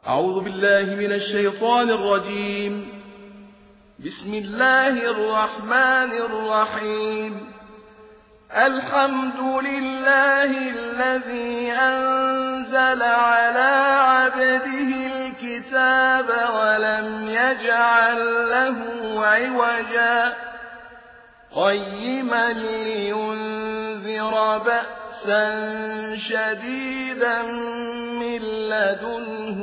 أعوذ بالله من الشيطان الرجيم. بسم الله الرحمن الرحيم. الحمد لله الذي أنزل على عبده الكتاب ولم يجعل له عوجا قيما لينذر بأسا شديدا من لدنه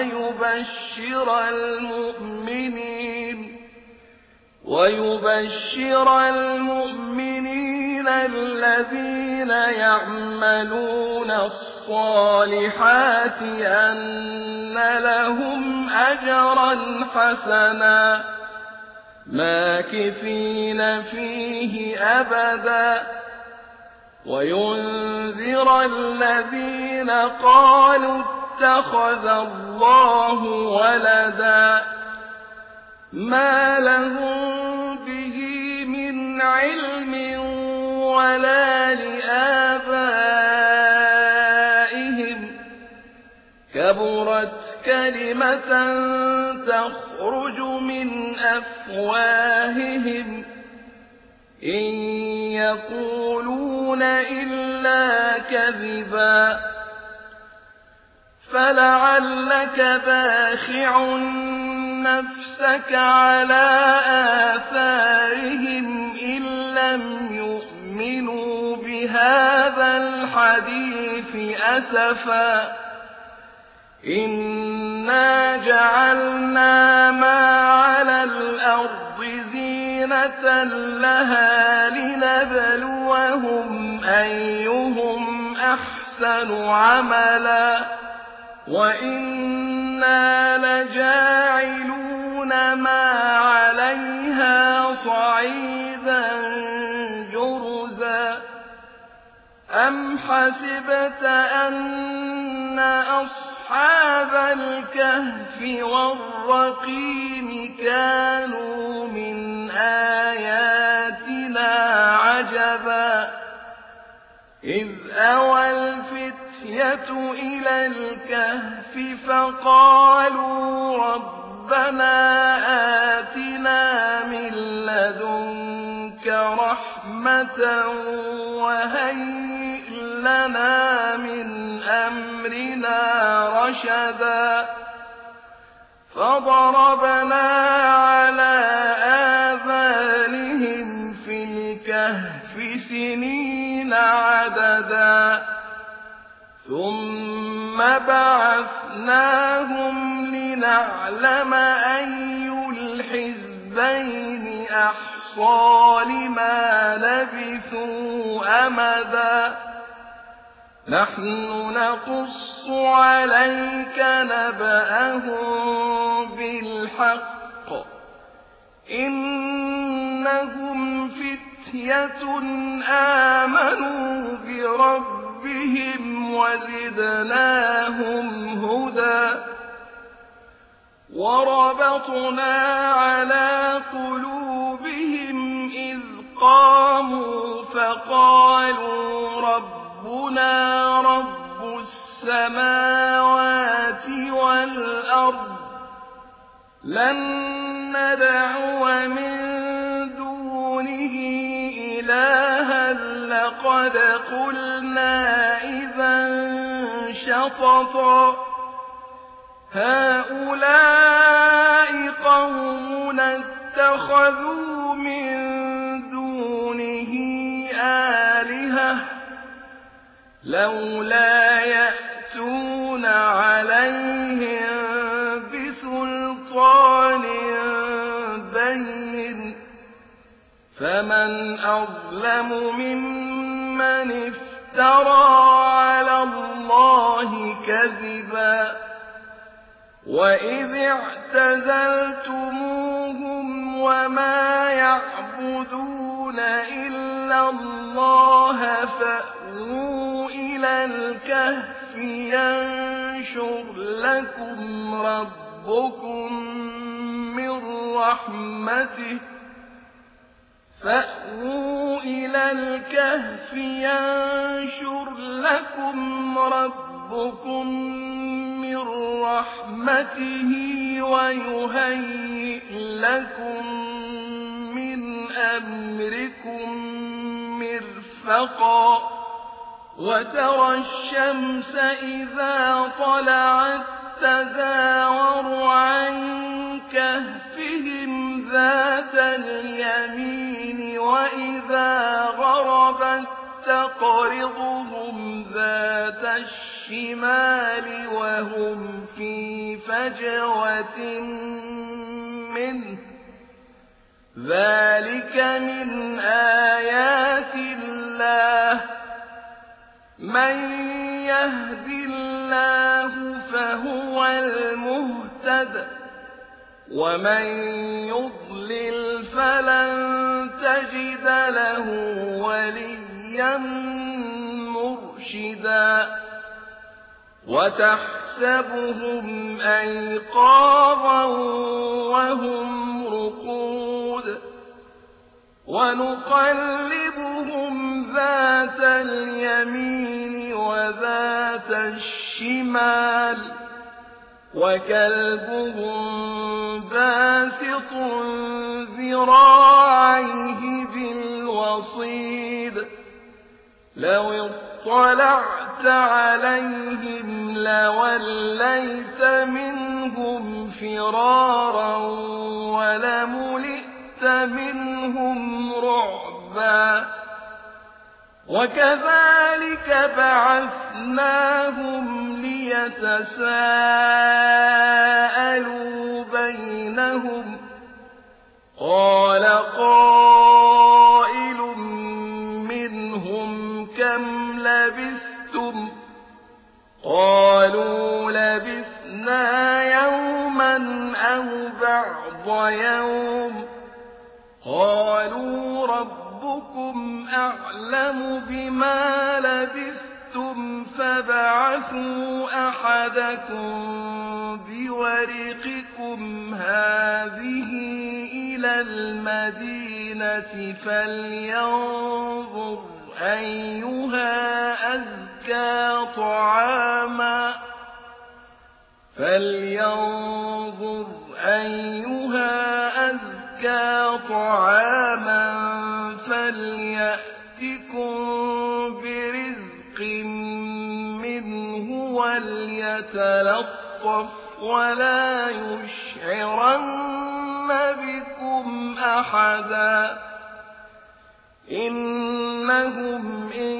ويبشر المؤمنين الذين يعملون الصالحات أن لهم أجرا حسنا ماكثين فيه أبدا وينذر الذين قالوا اتخذ الله ولدا ما لهم به من علم ولا لآبائهم كبرت كلمة تخرج من أفواههم إن يقولون إلا كذبا فلعلك باخع نفسك على آثارهم إن لم يؤمنوا بهذا الحديث أسفا إنا جعلنا ما على الأرض زينة لها لنبلوهم أيهم أحسن عملا وإنا لجاعلون ما عليها صعيدا جرزا أم حسبت أن أصحاب الكهف والرقيم كانوا من آياتنا عجبا إذ أوى الفتية إلى الكهف فقالوا ربنا آتنا من لدنك رحمة وهيئ لنا من أمرنا رشدا فضربنا على آذانهم في الكهف سنين عددا ثم بعثناهم لنعلم أي الحزبين أحصى لما لبثوا أمدا نحن نقص عليك نبأهم بالحق إنهم فتية آمنوا بربهم وزدناهم هدى وربطنا على قلوبهم إذ قاموا فقالوا ربنا رب السماوات والأرض لن ندعو من دونه إلها لقد قلنا إذا شططا هؤلاء قومنا اتخذوا من دونه آلهة لولا يأتون عليهم بسلطان بين فمن أظلم ممن افترى على الله كذبا وإذ اعتزلتموهم وما يعبدون إلا الله فأووا إلى الكهف ينشر لكم ربكم من رحمته فأووا إلى الكهف ينشر لكم ربكم من من رحمته ويهيئ لكم من أمركم مرفقا وترى الشمس إذا طلعت تزاور عن كهفهم ذات اليمين وإذا غربت تقرضهم ذات الشمال وهم في فجوة منه ذلك من آيات الله من يهد الله فهو المهتد ومن يضلل فلن تجد له وليا مرشدا وتحسبهم أيقاظا وهم رقود ونقلبهم ذات اليمين وذات الشمال وكلبهم باسط ذراعيه بالوصيد لو اطلعت عليهم لوليت منهم فرارا ولملئت منهم رعبا وكذلك بعثناهم ليتساءلوا بينهم قال قائل منهم كم لبثتم قالوا لبثنا يوما أو بعض يوم قالوا ربكم أعلم بما لبثتم فابعثوا أحدكم بورقكم هذه إلى المدينة فلينظر أيها أزكى طعاما فليأتكم برزق منه وليتلطف ولا يشعرن بكم أحدا إنهم إن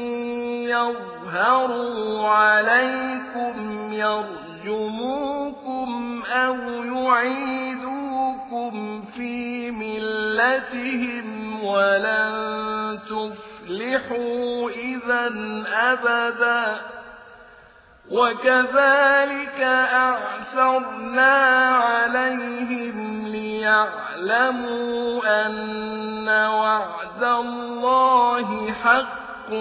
يظهروا عليكم يرجموكم أو يعيدوكم في ملتهم ولن تفلحوا إذا أبدا وكذلك أعثرنا عليهم ليعلموا أن وعد الله حق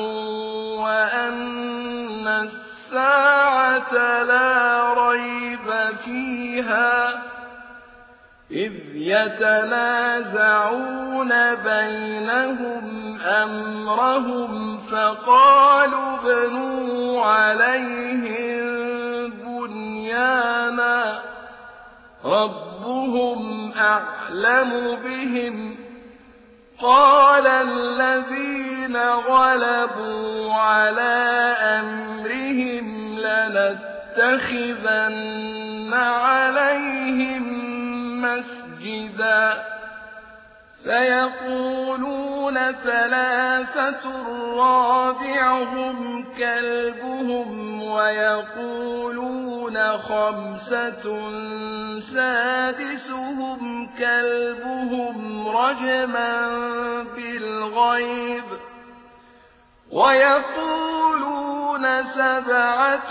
وأن الساعة لا ريب فيها إذ يتنازعون بينهم أمرهم فقالوا ابنوا عليهم بنيانا ربهم أعلم بهم قال الذين غلبوا على أمرهم لنتخذن عليهم مسجدا سيقولون ثلاثة رابعهم كلبهم ويقولون خمسة سادسهم كلبهم رجما بالغيب ويقولون سبعة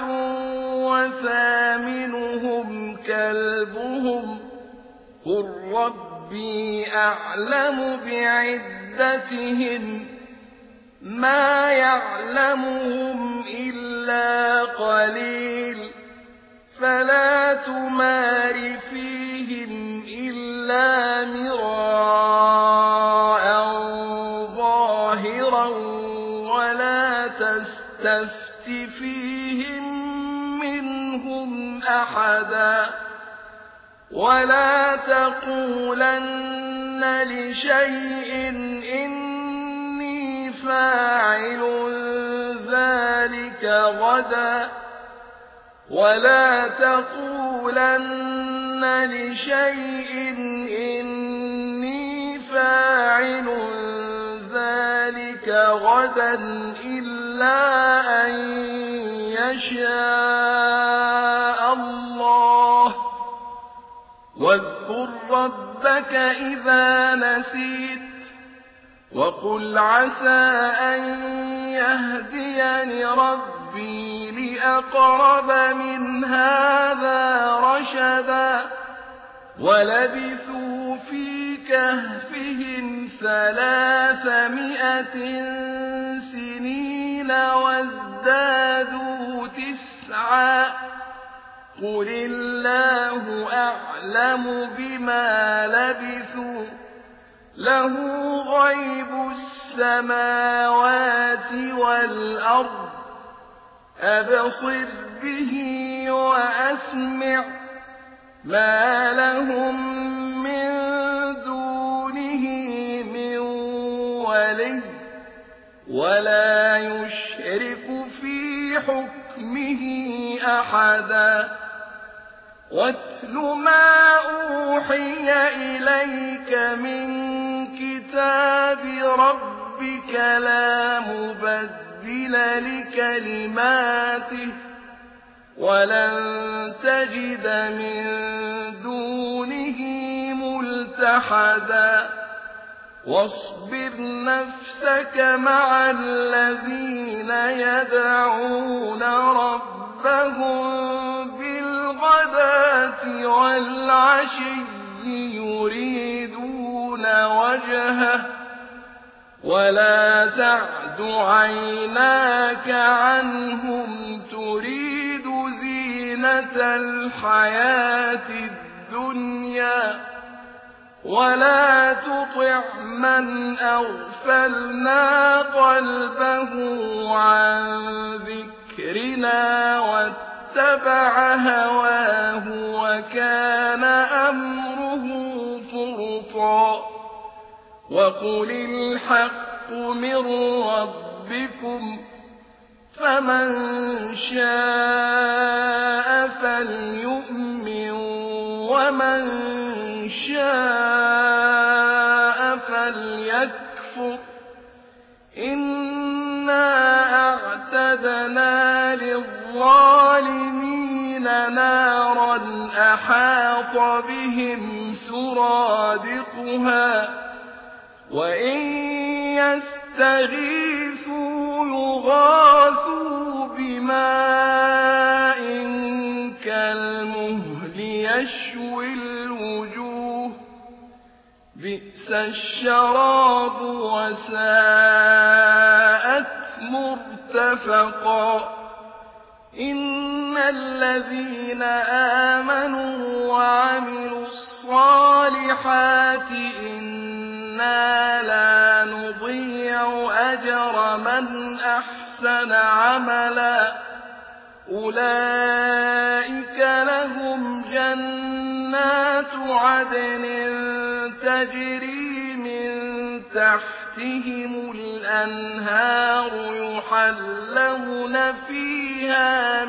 وثامنهم كلبهم قل ربي أعلم بعدتهم ما يعلمهم إلا قليل فلا تمار فيهم إلا مراء ظاهرا ولا تستفت فيهم منهم أحدا أحدا ولا تقولن لشيء إني فاعل ذلك غدا ولا تقولن لشيء إني فاعل ذلك غدا إلا أن يشاء الله واذكر ربك إذا نسيت وقل عسى أن يهديني ربي لأقرب من هذا رشدا ولبثوا في كهفهم 300 سنين وازدادوا 9 قل الله أعلم بما لبثوا له غيب السماوات والأرض أبصر به وأسمع ما لهم من دونه من ولي ولا يشرك في حكمه أحدا واتل ما أوحي إليك من كتاب ربك لا مبدل لكلماته ولن تجد من دونه ملتحدا واصبر نفسك مع الذين يدعون ربهم بالغداة والعشي يريدون وجهه ولا تعد عيناك عنهم تريد زينة الحياة الدنيا ولا تطع من أغفلنا قلبه عن ذكرنا واتبع هواه وكان أمره فرطا وقل الحق من ربكم فمن شاء فليؤمن ومن شاء فليكفر إنا أعتدنا للظالمين نارا أحاط بهم سرادقها وإن يستغيثوا يغاثوا بماء كالمهل يشوي الوجوه بئس الشراب وساءت مرتفقا إن الذين آمنوا وعملوا الصالحات إنا لا نضيع أجر من أحسن عملا أولئك لهم جنات عدن تجري من تحتهم الأنهار يحلون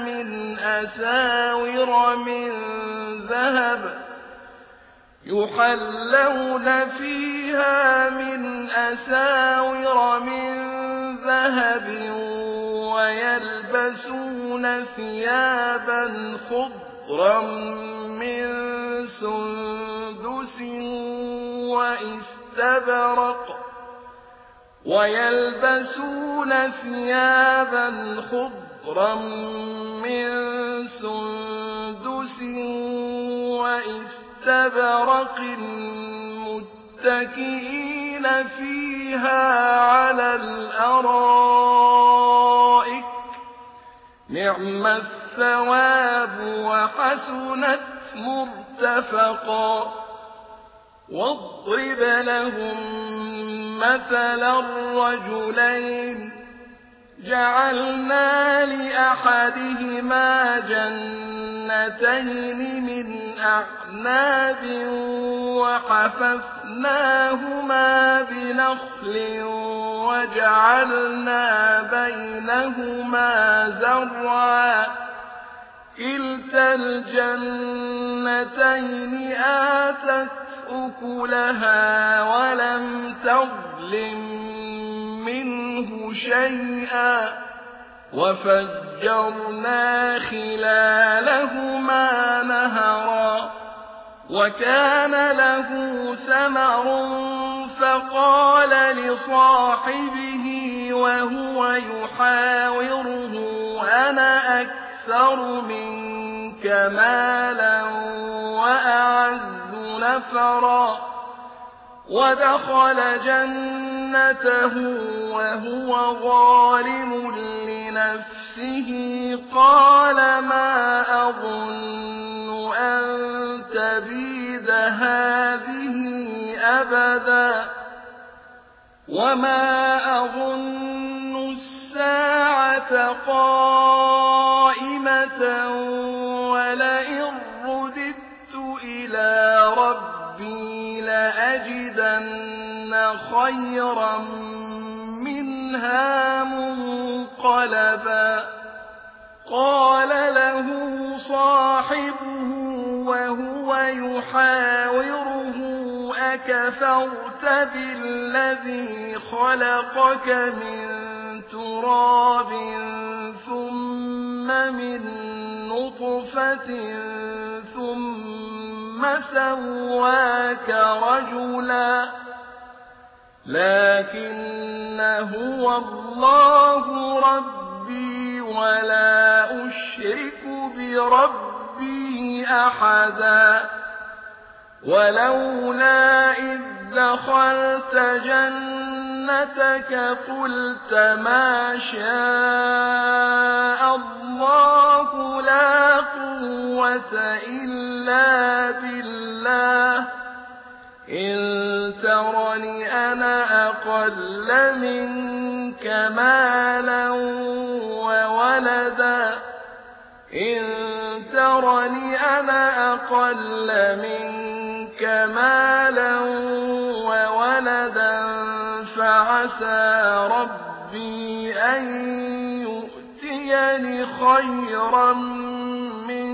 فيها من أساور من ذهب ويلبسون ثيابا خضرا من سندس واستبرق متكئين فيها على الأرائك نعم الثواب وحسنت مرتفقا واضرب لهم مثل الرجلين جعلنا لأحدهما جنتين من أعناب وحففناهما بنخل وجعلنا بينهما زرعا كلتا الجنتين آتت أكلها ولم تظلم منه شيئا وفجرنا خلالهما نهرا وكان له ثمر فقال لصاحبه وهو يحاوره أنا أكثر منك مالا وأعز نفرا ودخل جنته وهو ظالم لنفسه قال ما أظن أن تبيد هذه أبدا وما أظن الساعة قائمة ولئن رددت إلى ربي لأجدن خيرا منها منقلبا قال له صاحبه وهو يحاوره أكفرت بالذي خلقك من تراب ثم من نطفة ثم سواك رجلا لكن هو الله ربي ولا أشرك بربي أحدا ولولا إذ دخلت جنتك قلت ما شاء الله لا قوة إلا بالله إن ترني أنا أقل منك مالا وولدا إن ترني أنا أقل منك مالا وولدا فعسى ربي أن يؤتيني خيرا من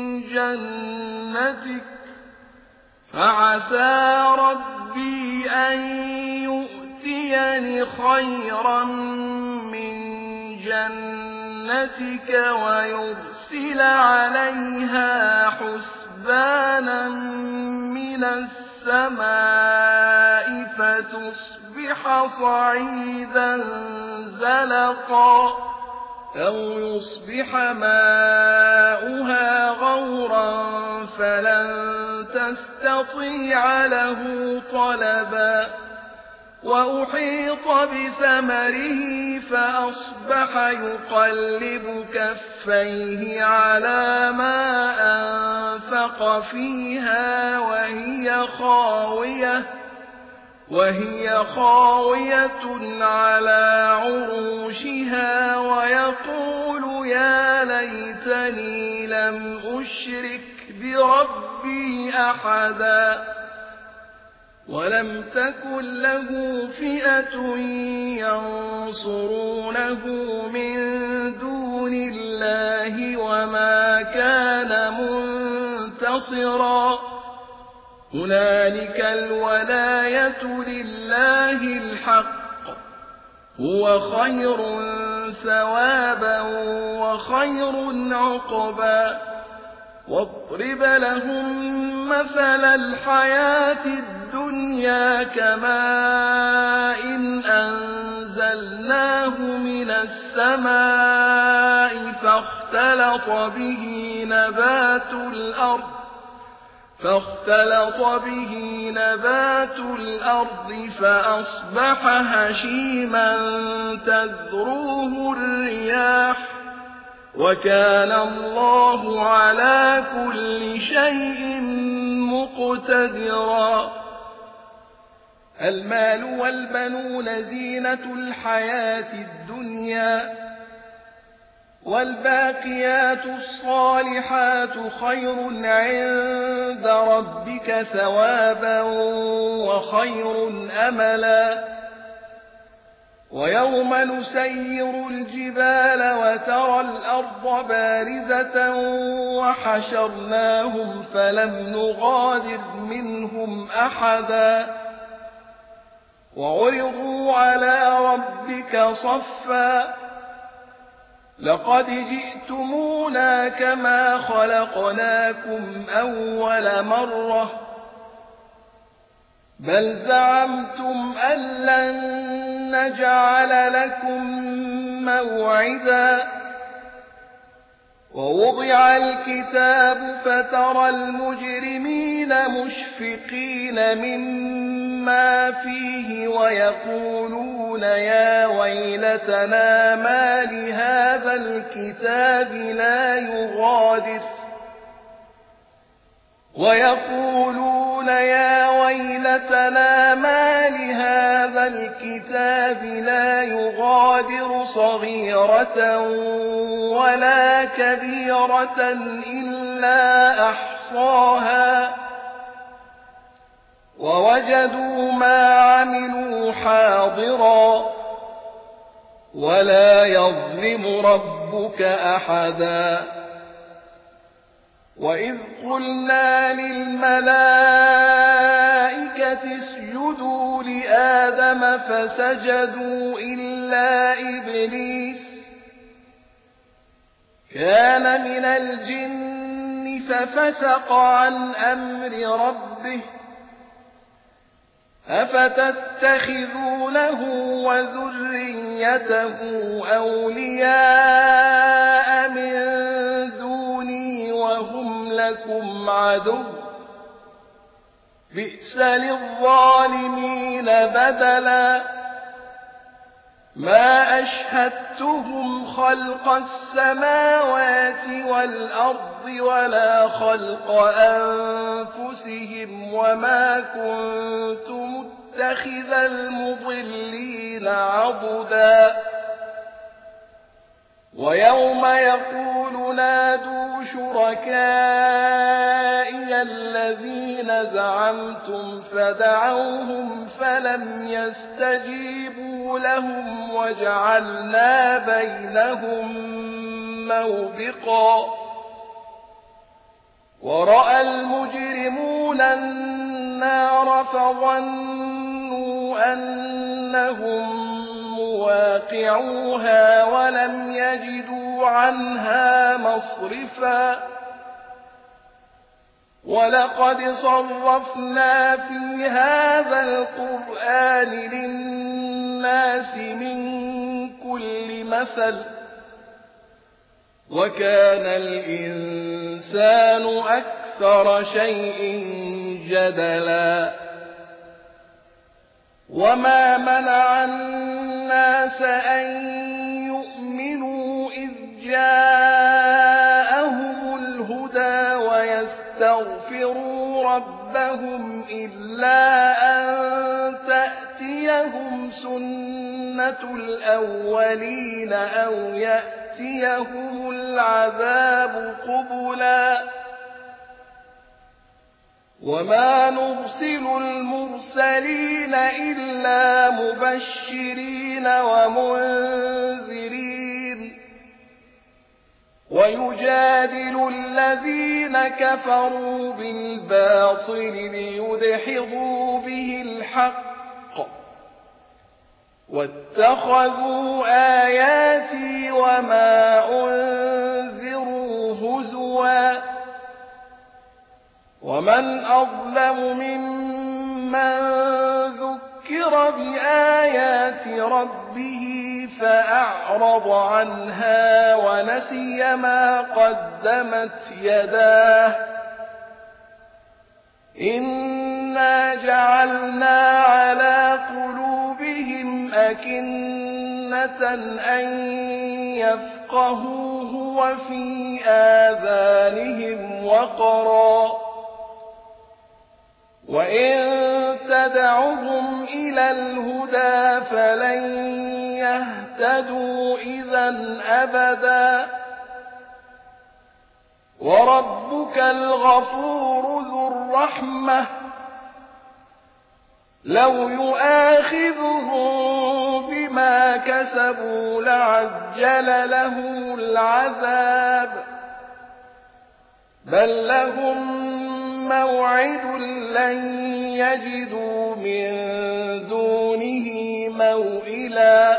جنتك فعسى ربي أن يؤتيني خيرا من جنتك ويرسل عليها حسبانا من السماء فتصبح صعيدا زلقا أو يصبح ماؤها غورا فلن تستطيع له طلبا وأحيط بثمره فأصبح يقلب كفيه على ما أنفق فيها وهي خاوية على عروشها ويقول يا ليتني لم أشرك بربي أحدا ولم تكن له فئة ينصرونه من دون الله وما كان منتصرا هنالك الولاية لله الحق هو خير ثوابا وخير عقبا واضرب لهم مثل الحياة الدنيا كماء أنزلناه من السماء فاختلط به نبات الأرض فأصبح هشيما تذروه الرياح وكان الله على كل شيء مقتدرا المال والبنون زينة الحياة الدنيا، والباقيات الصالحات خير عند ربك ثوابا وخير أملا. ويوم نسير الجبال وترى الأرض بارزة وحشرناهم فلم نغادر منهم أحدا، وعرضوا على ربك صفا لقد جئتمونا كما خلقناكم أول مرة بل زعمتم أن لن نجعل لكم موعدا. ووضع الكتاب فترى المجرمين مشفقين مما فيه ويقولون يا ويلتنا ما لهذا الكتاب لا يغادر صغيرة ولا كبيرة إلا أحصاها ووجدوا ما عملوا حاضرا ولا يظلم ربك أحدا. وإذ قلنا للملائكة اسجدوا لآدم فسجدوا إلا إبليس كان من الجن ففسق عن أمر ربه أفتتخذونه وذريته أولياء من دوني وهم لكم عدو بئس للظالمين بدلا. ما أشهدتهم خلق السماوات والأرض ولا خلق أنفسهم وما كنت متخذ المضلين عضدا. ويوم يقول نادوا شركائي الذين زعمتم فدعوهم فلم يستجيبوا لهم وجعلنا بينهم موبقا. ورأى المجرمون النار فظنوا أنهم مواقعوها ولم يجدوا عنها مصرفا. ولقد صرفنا في هذا القرآن للناس من كل مثل وكان الإنسان أكثر شيء جدلا. وما منع الناس أن يؤمنوا إذ جاءهم الهدى ويستغفروا ربهم إلا أن تأتيهم سنة الأولين أو يأتيهم العذاب قبلا. وما نرسل المرسلين إلا مبشرين ومنذرين ويجادل الذين كفروا بالباطل ليدحضوا به الحق واتخذوا آياتي وما أنذروا هزوا. ومن أظلم ممن ذكر بآيات ربه فأعرض عنها ونسي ما قدمت يداه إنا جعلنا على قلوبهم أكنة أن يفقهوه وفي آذانهم وقرا وإن تدعهم إلى الهدى فلن يهتدوا إذا أبدا وربك الغفور ذو الرحمة لو يؤاخذهم بما كسبوا لعجل لهم العذاب بل لهم موعد لن يجدوا من دونه موئلا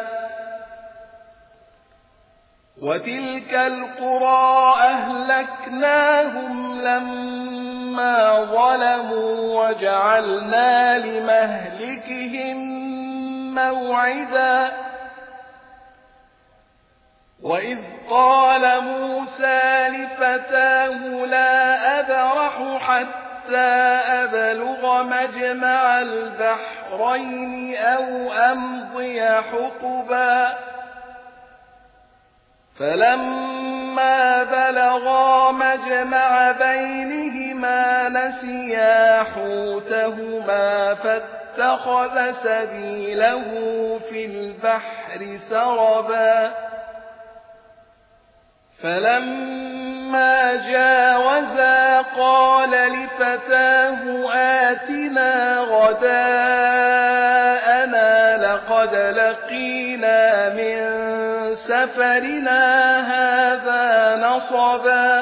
وتلك القرى أهلكناهم لما ظلموا وجعلنا لمهلكهم موعدا وإذ قال موسى لفتاه لا أبرح حتى أبلغ مجمع البحرين أو أمضي حقبا فلما بلغا مجمع بينهما نسيا حوتهما فاتخذ سبيله في البحر سربا فلما جاوزا قال لفتاه آتنا غداءنا لقد لقينا من سفرنا هذا نصبا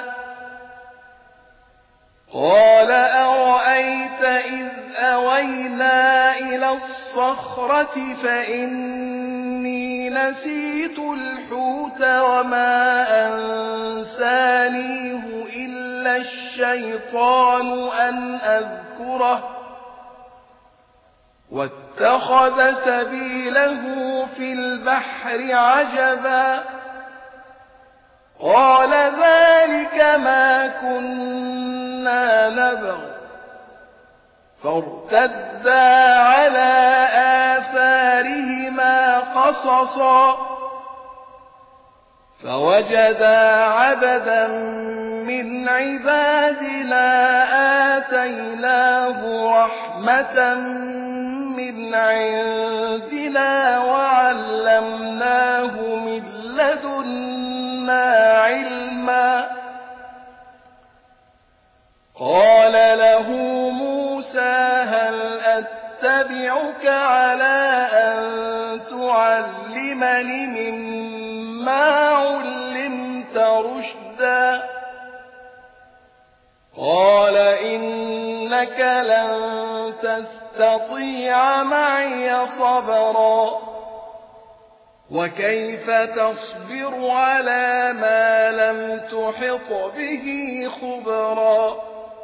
قال أرأيت إذ أوينا إلى الصخرة فإني نسيت الحوت وما أنسانيه إلا الشيطان أن أذكره واتخذ سبيله في البحر عجبا قال ذلك ما كنا نبغ فارتدا على آثارهما قصصا فوجدا عبدا من عبادنا آتيناه رحمة من عندنا وعلمناه من لدنا علما قال له موسى هل أتبعك على أن تعلمني مما علمت رشدا قال إنك لن تستطيع معي صبرا وكيف تصبر على ما لم تحط به خبرا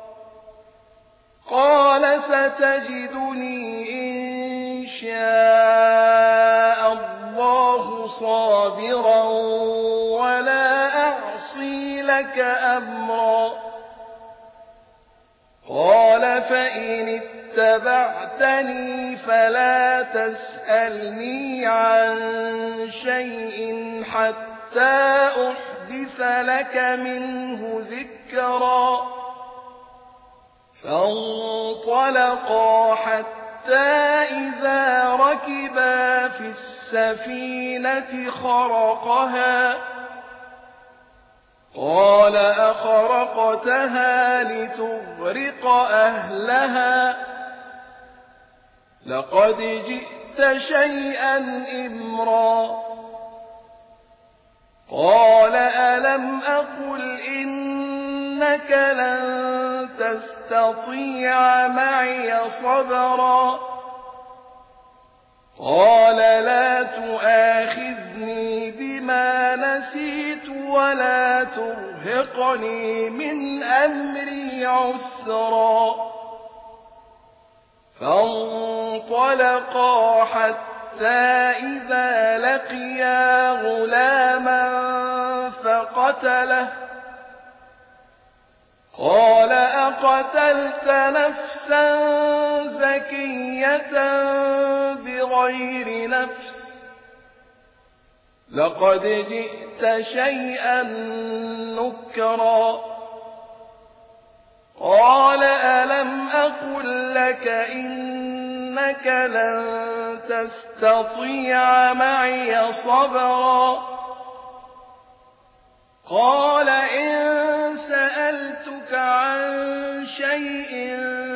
قال ستجدني إن شاء الله صابرا ولا أعصي لك أمرا قال فإن اتبعتني فلا تسألني عن شيء حتى أحدث لك منه ذكرا فانطلقا حتى إذا ركبا في السفينة خرقها قال أخرقتها لتغرق أهلها لقد جئت شيئا إمرا قال ألم أقل إنك لن تستطيع معي صبرا قال لا تؤاخذني بما نسيت ولا ترهقني من أمري عسرا فانطلقا حتى إذا لقيا غلاما فقتله قال أقتلت نفسا زكية بغير نفس لقد جئت شيئا نكرا قال ألم أقل لك إن إنك لن تستطيع معي صبرا قال إن سألتك عن شيء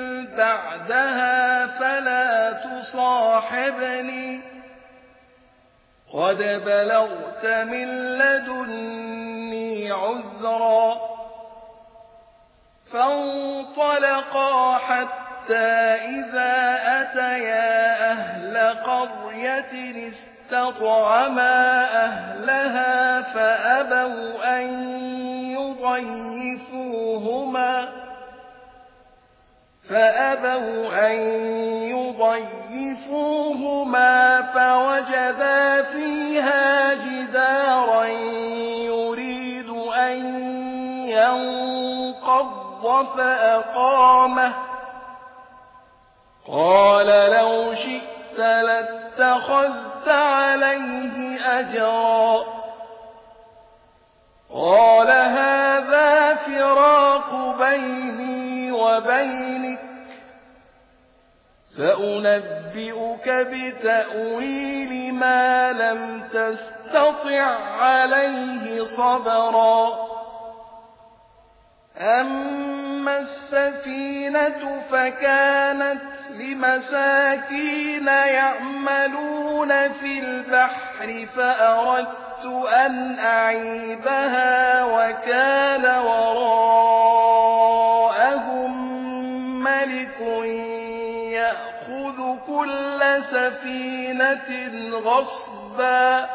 بعدها فلا تصاحبني قد بلغت من لدني عذرا فانطلقا حتى إذا أتيا أهل قرية استطعما أهلها فأبوا أن يضيفوهما فوجدا فيها جدارا يريد أن ينقض فأقامه قال لو شئت لاتخذت عليه أجرا قال هذا فراق بيني وبينك سأنبئك بتأويل ما لم تستطع عليه صبرا أما السفينة فكانت لمساكين يعملون في البحر فأردت أن أعيبها وكان وراءهم ملك يأخذ كل سفينة غصبا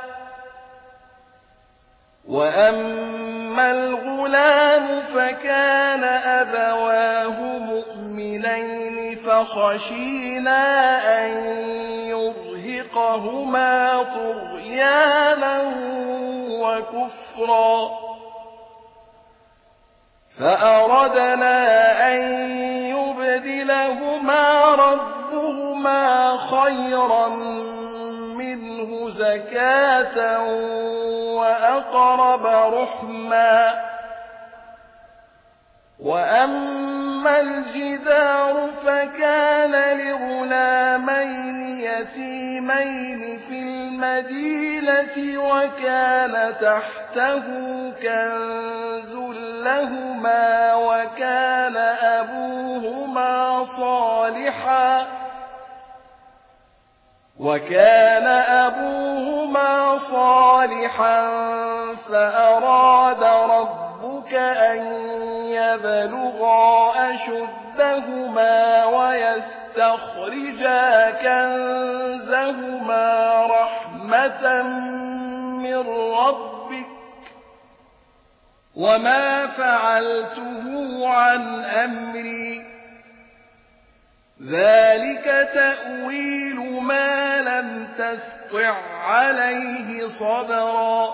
وأما الغلام فكان أبواه مؤمنين فخشينا أن يرهقهما طغيانا وكفرا فأردنا أن يبدلهما ربهما خيرا منه زكاة وأقرب رحما وأما الجدار فكان لغلامين يتيمين في المدينة وكان تحته كنز لهما وكان أبوهما صالحا فأراد ربك أن يبلغا أشدهما ويستخرجا كنزهما رحمة من ربك وما فعلته عن أمري ذلك تأويل ما لم تستطع عليه صبرا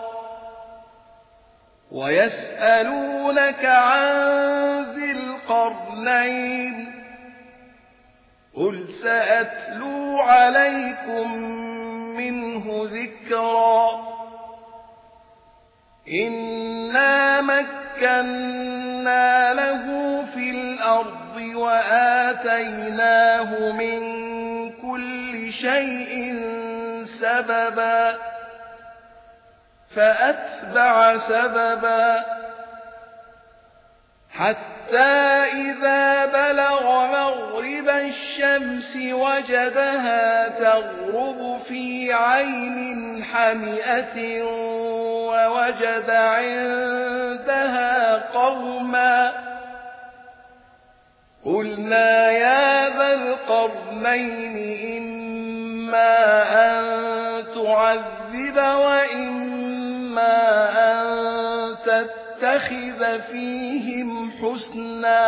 ويسألونك عن ذي القرنين قل سأتلو عليكم منه ذكرا إنا مكنا له في الأرض وآتيناه من كل شيء سببا فأتبع سببا حتى إذا بلغ مغرب الشمس وجدها تغرب في عين حمئة ووجد عندها قوما قلنا يا ذا القرنين إما أن تعذب وإما أن تتخذ فيهم حسنا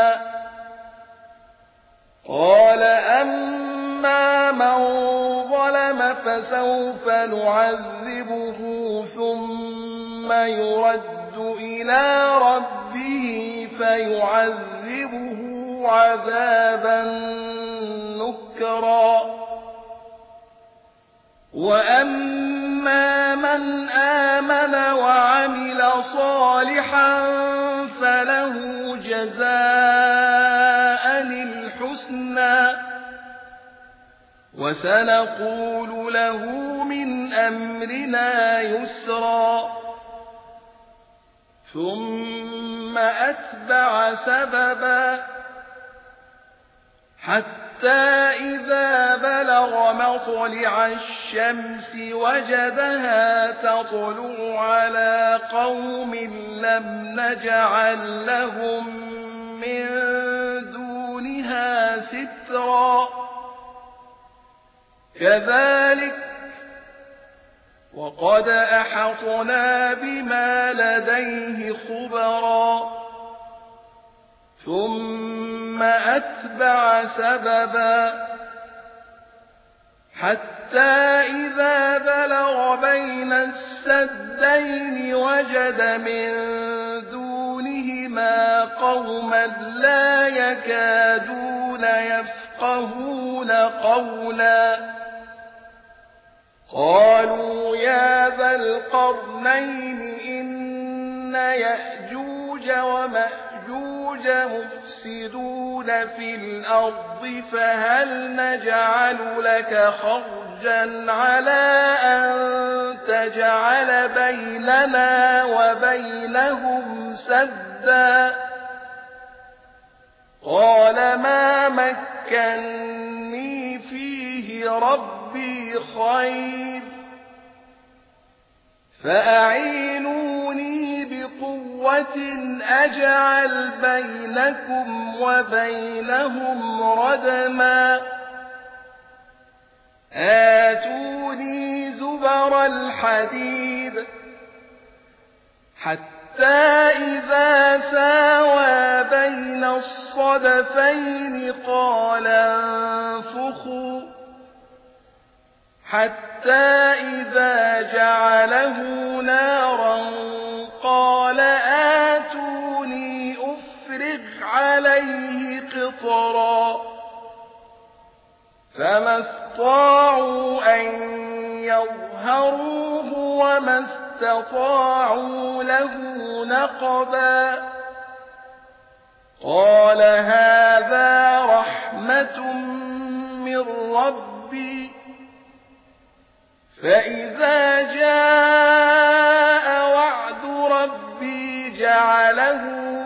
قال أما من ظلم فسوف نعذبه ثم يرد إلى ربه فيعذبه عذابا نكرا وأما من آمن وعمل صالحا فله جزاء الحسنى وسنقول له من أمرنا يسرا ثم أتبع سببا حتى إذا بلغ مطلع الشمس وجدها تطلع على قوم لم نجعل لهم من دونها سترا كذلك وقد أحطنا بما لديه خبرا ثم أتبع سببا حتى إذا بلغ بين السدين وجد من دونهما قوما لا يكادون يفقهون قولا قالوا يا ذا القرنين إن يأجوج ومأجوج مفسدون في الأرض فهل نجعل لك خرجا على أن تجعل بيننا وبينهم سدا قال ما مكني فيه ربي خير فأعينوني بقوة أجعل بينكم وبينهم ردما آتوني زبر الحديد حتى إذا ساوى بين الصدفين قال انفخوا حتى إذا جعله نارا قال آتوني أفرغ عليه قطرا فما استطاعوا أن يظهروه وما استطاعوا له نقبا قال هذا رحمة من ربي فإذا جاء وعد ربي جعله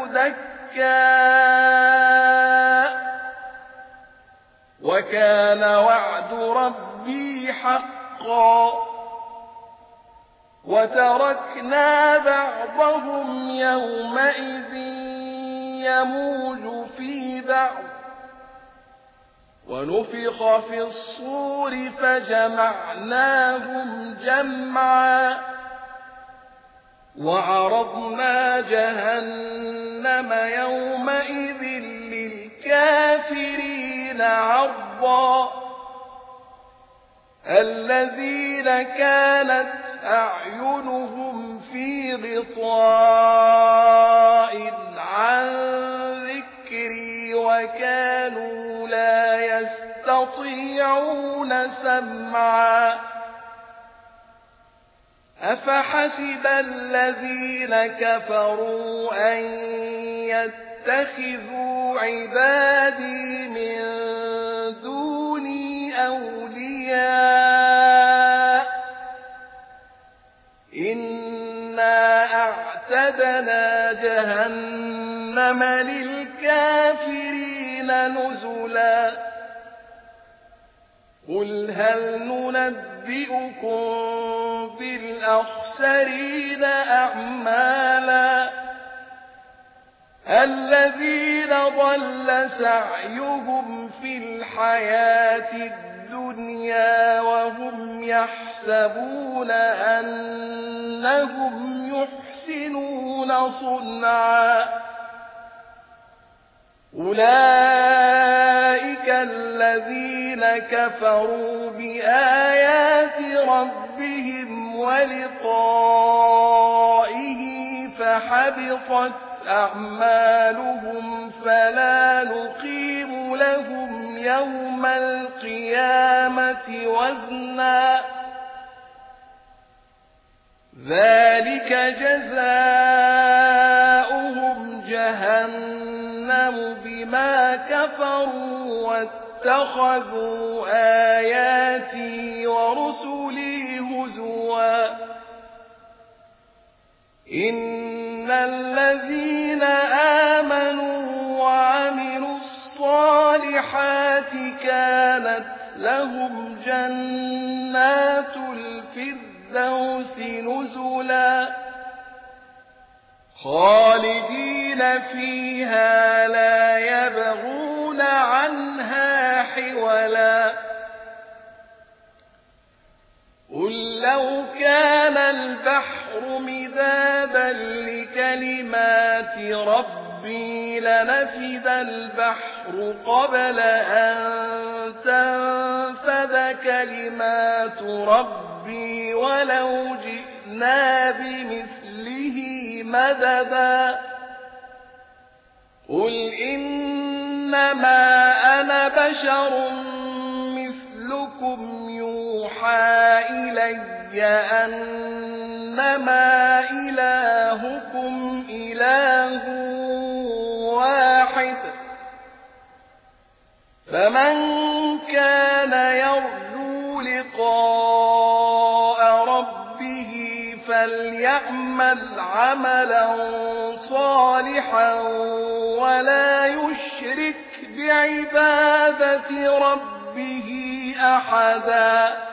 دكا وكان وعد ربي حقا وتركنا بعضهم يومئذ يموج في بعض ونفخ في الصور فجمعناهم جمعا وعرضنا جهنم يومئذ للكافرين عرضا الذين كانت أعينهم في غطاء عن ذكري وكانوا لا يستطيعون سمعا أفحسب الذين كفروا أن يتخذوا عبادي من دوني أولياء إنا أعتدنا جهنم للكافرين نزلا قل هل ننبئكم بالأخسرين أعمالا الذين ضل سعيهم في الحياة الدنيا وهم يحسبون أنهم يحسنون صنعا أولئك الذين كفروا بآيات ربهم ولقائه فحبطت أعمالهم فلا نقيم لهم يوم القيامة وزنا ذلك جزاؤهم جهنم بما كفروا واتخذوا آياتي ورسلي هزوا إن الذين آمنوا وعملوا الصالحات كانت لهم جنات الفردوس نزلا خالدين فيها لا يبغون عنها حولا قل لو كان البحر مدادا لكلمات ربي لنفد البحر قبل أن تنفد كلمات ربي ولو جئنا بمثله مددا قل إنما أنا بشر مثلكم يوحى إلي أنما إلهكم إله واحد فمن كان يرجو لقاء ربه فليعمل عملا صالحا ولا يشرك بعبادة ربه أحدا